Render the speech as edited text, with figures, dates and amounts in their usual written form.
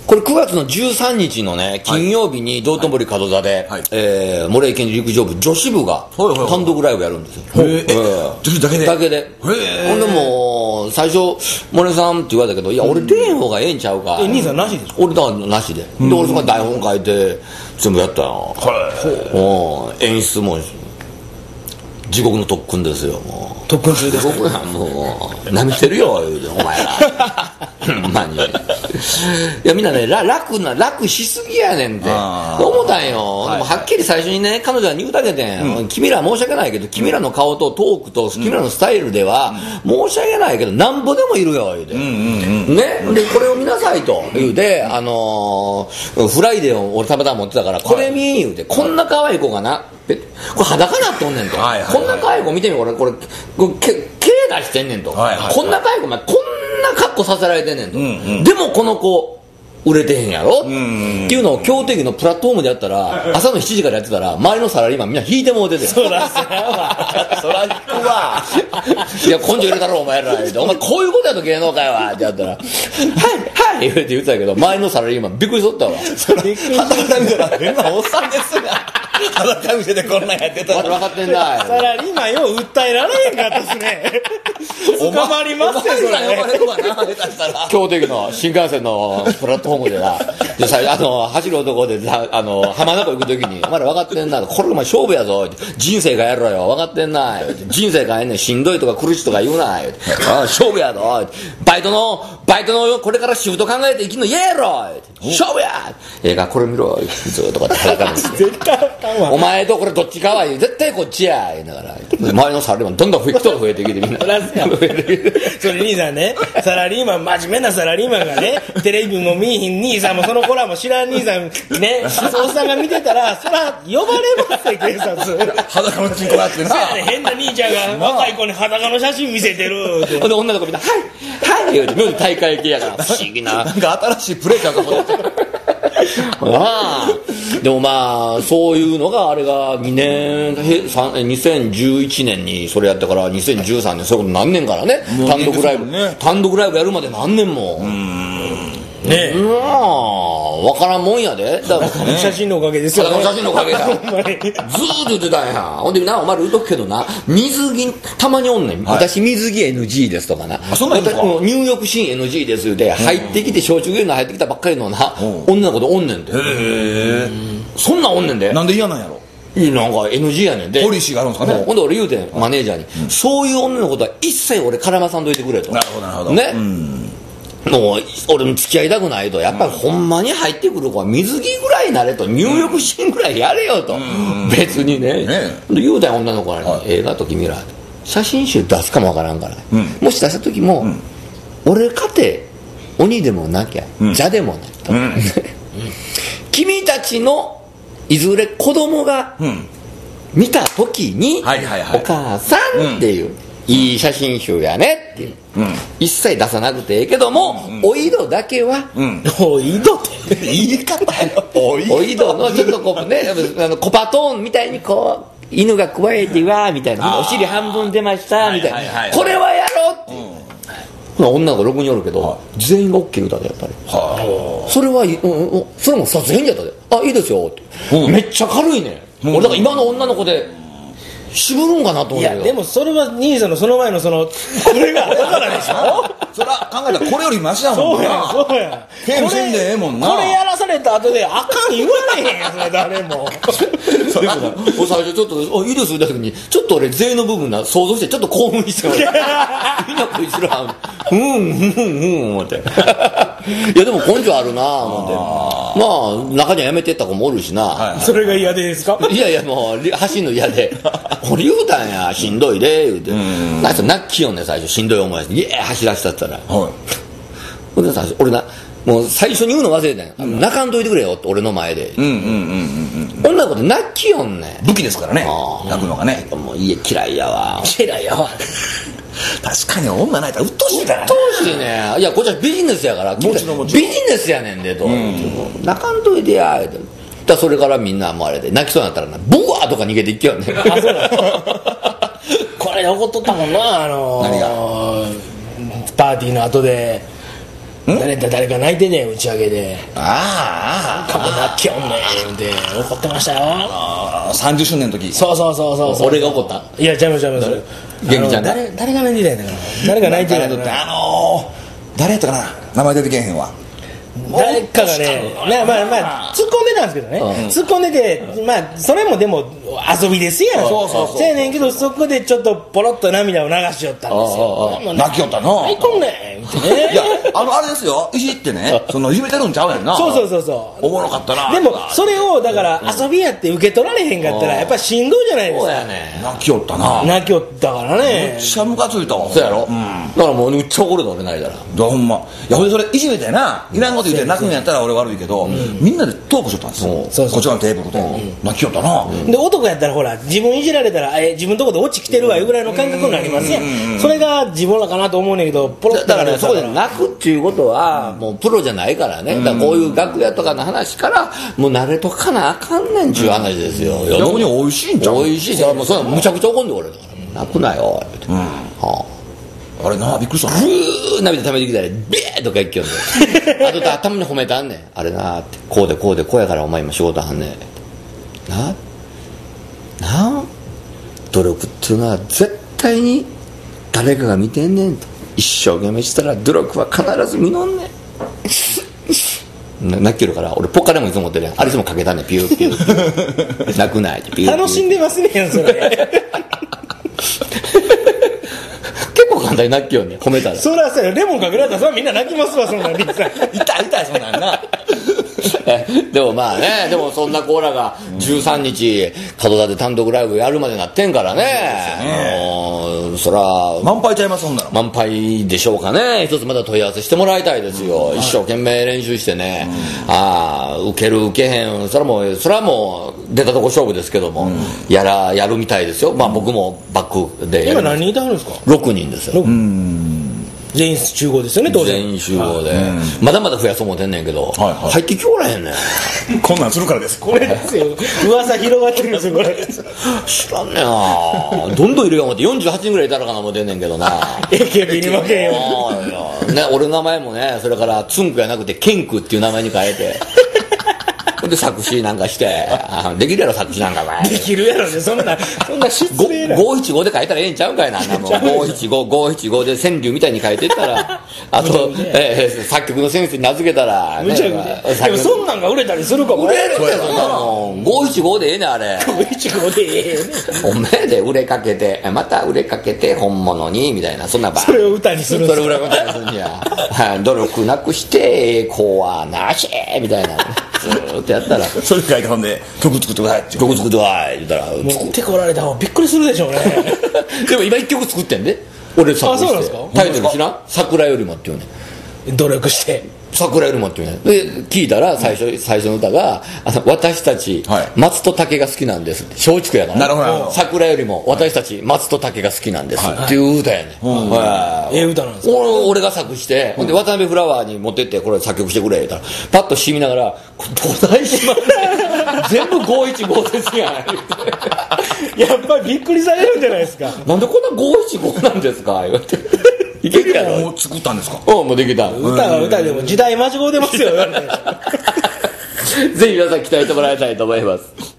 これ9月の13日のね、金曜日に道頓堀門座で、モレイ県陸上部女子部が単独ライブやるんですよ。 女子だけでだけで。ほんでもう、最初、モレさんって言われたけど、いや、俺出へん方がええんちゃうか。 兄さんなしですか？ 俺だからなしで。で、俺そこ台本書いて、全部やったよ。演出も、地獄の特訓ですよ、もう。 特訓中ですか？ 僕はもう、舐めてるよ、言うて、お前ら。ほんまに。いや、みんなね、楽しすぎやねんって。思ったんよ。でも、はっきり最初にね、彼女は言うだけで、君ら申し訳ないけど、君らの顔とトークと、君らのスタイルでは、申し訳ないけど、なんぼでもいるよ、言うて。ね。で、これを見なさいと、言うて、フライデーを俺たまたま持ってたから、これ見、言うて、こんな可愛い子がな、これ裸なっとんねんと。こんな可愛い子見てみ、俺、これ、毛出してんねんと。こんな可愛い子、こんな格好させられてんねんと。でもこの子、売れてへんやろっていうのを京都駅のプラットフォームでやったら、朝の7時からやってたら、周りのサラリーマンみんな引いてもうてて。 そら引くわ。 いや、根性入れたろ、お前ら。お前、こういうことやと芸能界はってやったら、はい、はいって言ってたけど、周りのサラリーマンびっくりしとったわ。 びっくりした。裸見たら変なおっさんですが。裸見せてこんなんやってたら。 分かってんだ。 サラリーマンよう訴えられへんかったっすね。捕まりますね、それ。 京都駅の新幹線のプラットフォームでな、でさ、走る男でさ、浜名湖行くときに、お前ら分かってんな、これお前勝負やぞ、人生変えろよ、分かってんな、人生変えんねん、しんどいとか苦しいとか言うな、勝負やぞ、バイトの、これからシフト考えて生きるの嫌やろ、勝負や、映画これ見ろ、ずっとこうやって裸見せて。絶対お前とこれどっちかわいい、絶対こっちや、言いながら、周りのサラリーマンどんどん人が増えてきて、みんな。 それ兄さんね、サラリーマン、真面目なサラリーマンがね、テレビも見えひん兄さんもその子らも知らん兄さんね、おっさんが見てたら、そら呼ばれますよ、警察。 裸の写真こうやってな。 変な兄ちゃんが若い子に裸の写真見せてるって。 ほんで女の子みんな、はいはい言うて、妙に大会系やから、不思議な。 なんか新しいプレーちゃうかも。 でもまあそういうのがあれが2011年にそれやったから2013年そういうこと何年からね、単独ライブやるまで何年もねえ、分からんもんやで。だから写真のおかげですよね。 写真のおかげだ。ずーっと言ってたんや。ほんでな、お前ら言うとくけどな、水着たまにおんねん。私水着 NG ですとかな。 そんなんですか？ 入浴シーン NG です言うて、入ってきて小中芸能入ってきたばっかりのな、女の子でおんねんで。そんなんおんねんで。 なんで嫌なんやろ？ なんか NG やねんで。 ポリシーがあるんですかね。 ほんで俺言うてん、マネージャーに、そういう女のことは一切俺絡まさんといてくれと。 なるほどなるほど。 ね。もう俺も付き合いたくないと、やっぱりほんまに入ってくる子は水着ぐらいになれと、入浴シーンぐらいやれよと、別にね。言うたん女の子らに、映画と君ら写真集出すかもわからんから、もし出した時も、俺かて鬼でもなきゃ邪でもないと、君たちのいずれ子供が見た時に、お母さんっていう、いい写真集やねっていう、一切出さなくてええけども、おいどだけは、 おいどって言い方おいどのちょっとこうね、コパトーンみたいにこう犬がくわえてわーみたいな、お尻半分出ましたみたいな、これはやろうっていう、女の子6人おるけど、全員が OK 言うたで、やっぱりそれはそれも撮影じゃったで、あ、いいですよって、めっちゃ軽いね。俺だから今の女の子で渋るんかなと思うけど。 いやでもそれは兄さんのその前のこれがあれからでしょ。 そら考えたらこれよりマシだもんな。 そうやゲームせんでええもんな。 これやらされた後であかん言われへんやつね、誰も。 でもな、最初ちょっといいですよだけに、ちょっと俺全員の部分な想像してちょっと興奮してみんなこいつら思っていやでも根性あるな思って、まあ中にはやめてった子もおるしな、 それが嫌でですか？ いやいやもう走んの嫌で俺言うたんや、しんどいで言うて、なんか泣きよんね、最初しんどい思いしてイエー走らせたったら、俺な、もう最初に言うの忘れたんや、泣かんといてくれよって俺の前で、女の子で泣きよんね、 武器ですからね、泣くのがね。 もう家嫌いやわ確かに女泣いたらうっとうしいからね。 うっとうしいね。いやこっちはビジネスやから、ビジネスやねんでと、泣かんといてやって。それからみんなもうあれで泣きそうになったらな、ブワーとか逃げていっきよんねん。 これ怒っとったもんな、 何がパーティーの後で誰か泣いてね、打ち上げで。 あかもなってよんねんって怒ってましたよ。 30周年の時。 そう俺が怒った。 いや、ちゃいます元気ちゃんが誰が泣いてたんだから誰が泣いてたんだから誰やったかな、名前出てけへんわ。 誰かがね、まあ突っ込んでたんですけどね、突っ込んでて、まあそれもでも遊びですやん。そうやねんけど、そこでちょっとポロッと涙を流しよったんですよ。 泣きよったな。 泣いこんねんってね。 いや、あれですよ、いじってね、いじめてるんちゃうやんな。 そうおもろかったな。 でもそれをだから遊びやって受け取られへんかったらやっぱりしんどいじゃないですか。 そうやね。 泣きよったな。 泣きよったからね。 めっちゃムカついたわ。 そうやろ。だからもうめっちゃ怒るの俺泣いたら。 ほんま。いや、ほんでそれいじめてな、いらんこと言って泣くんやったら俺悪いけど、みんなでトークしとったんですよ。こっちのテーブルで。泣きよったな。 で、男やったらほら、自分いじられたら、自分のとこで落ちきてるわいうぐらいの感覚になりますやん。それが自分らかなと思うねんけど、ポロッとだからそこで泣くっていうことはもうプロじゃないからね。だからこういう楽屋とかの話からもう慣れとかなあかんねんちゅう話ですよ。 逆に美味しいんちゃう。 美味しいじゃん。もうそれむちゃくちゃ怒んで俺だから泣くなよって。 あれな、びっくりしたな。 ぐー涙溜めてきたらビーッとか一挙んであと頭に褒めたんねん。あれなーってこうでこうやからお前今仕事はんねんなあ努力っていうのは絶対に誰かが見てんねんと。一生懸命したら努力は必ず実んねん泣きよるから俺ポッカレモンいつも持ってるやん。あれいつもかけたんねん。ピューピュー泣くないってピューピュー楽しんでますねんそれ。 結構簡単に泣きよんねん褒めたら。 そらさ、レモンかけられたらそらみんな泣きますわ、そんなん。 痛いそんなんな。 でもまあね、でもそんなコーラが13日門田で単独ライブやるまでなってんからね。そら満杯ちゃいますほんなら。 満杯でしょうかね。一つまだ問い合わせしてもらいたいですよ。一生懸命練習してね、受ける受けへん、それはもう出たとこ勝負ですけども、やるみたいですよ。まあ僕もバックでやる。 今何人いたはるんですか。 6人ですよ。 全員集合ですよね、当然。 全員集合で、まだまだ増やそう思ってんねんけど、入ってきおらへんねん。 こんなんするからです。 これですよ、噂広がってるんですよ、これ。 知らんねんな。どんどんいるよ思って48人ぐらいいたらかな思ってんねんけどな。 AKB に負けんよ。 ね、俺の名前もね、それからつんくやなくてケンクっていう名前に変えてで作詞なんかしてできるやろ作詞なんか前できるやろね、そんな失礼な。 575で書いたらええんちゃうんかいな。575で川柳みたいに書いてったらあと作曲の先生に名付けたらむちゃくちゃ。でもそんなんが売れたりするかも。 売れるやんそんなもん。575でええねんあれ。 515でええね。 おめえで売れかけてまた売れかけて本物にみたいな、そんなそれを歌にするんですそれを歌にするんや努力なくして栄光はなしみたいなずーっとやったらそれ書いてほんで曲作ってくださいって。 曲作ってわい言ったら持ってこられた方びっくりするでしょうね。 でも今1曲作ってんで俺作詞して。 あそうなんですか。 タイトル知らん。桜よりもっていうね。 努力して桜よりもっていうね。で聞いたら最初の歌が私たち、松と竹が好きなんですって松竹やから。 なるほど。 桜よりも私たち松と竹が好きなんですっていう歌やね。 歌なんですか。 俺が作して、で渡辺フラワーに持ってってこれ作曲してくれ言ったらパッとしみながらこれどないしま全部515ですやん。 やっぱりびっくりされるんじゃないですか。 なんでこんな515なんですか言われて。いけるやろ。 もう作ったんですか。 もうできた。 歌は歌でも時代間違うてますよ。 ぜひ皆さん期待してもらいたいと思います。